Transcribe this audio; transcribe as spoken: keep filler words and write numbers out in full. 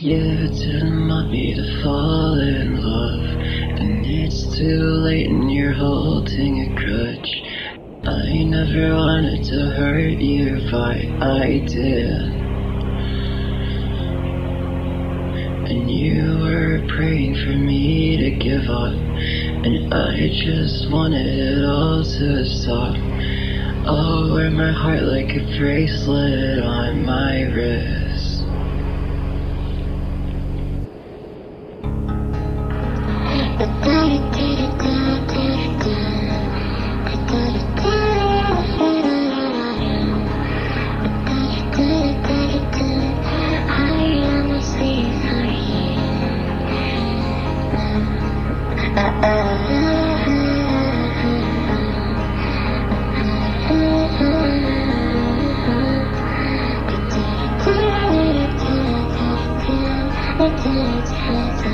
You didn't want me to fall in love, and it's too late and you're holding a grudge. I never wanted to hurt you, but I did. And you were praying for me to give up, and I just wanted it all to stop. I'll wear my heart like a bracelet on my wrist. I